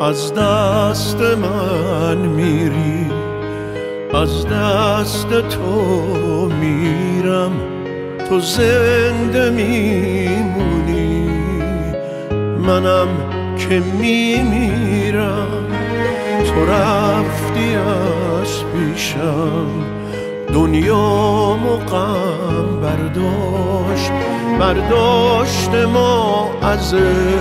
از دست من میری، از دست تو میرم، تو زنده میمونی، منم که میمیرم. تو رفتی از پیشم، دنیامو غم برداشت ما ازش،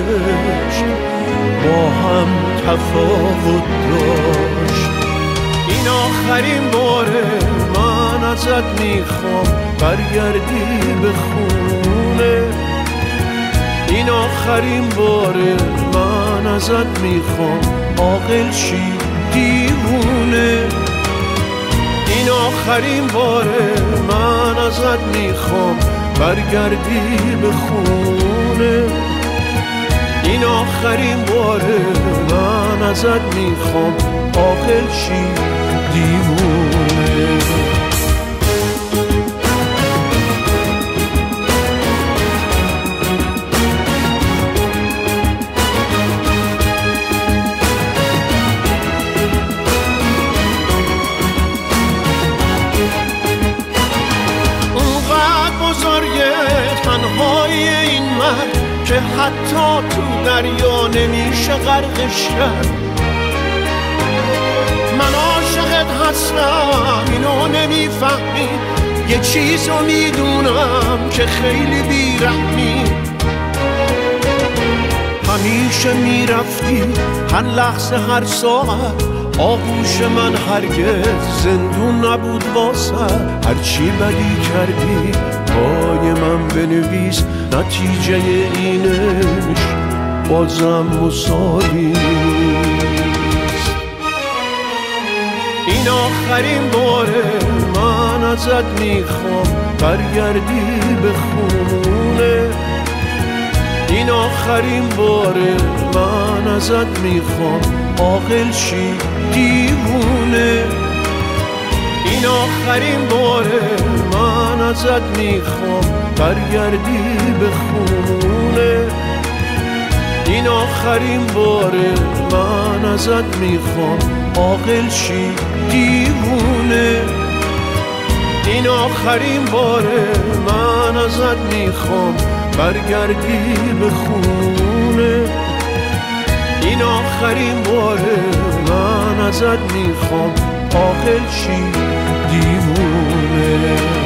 با هم تفاوت داشت. این آخرین باره من ازت میخوام برگردی به خونه، این آخرین باره من ازت میخوام عاقل شی دیوونه، این آخرین باره من ازت میخوام برگردی به خونه، این آخرین باره من ازت میخوام عاقل شی دیوونه. تنهای این مرد که حتی تو دریا نمیشه غرقش کرد. من عاشقت هستم اینو نمیفهمی، یه چیزو میدونم که خیلی بیرحمی. همیشه میرفتی هر لحظه هر ساعت، آغوش من هرگز زندون نبود واسه. هرچی بدی کردی پای من بنویس، نتیجه اینش بازم مساوی نیست. این آخرین باره من ازت میخوام برگردی به خونه، این آخرین باره من ازت میخوام عاقل شی دیوونه، این آخرین باره من ازت میخوام برگردی به خونه، این آخرین باره من ازت میخوام عاقل شی دیوونه، این آخرین باره من ازت میخوام برگردی به خونه، این آخرین باره من ازت میخوام عاقل شی دیوونه.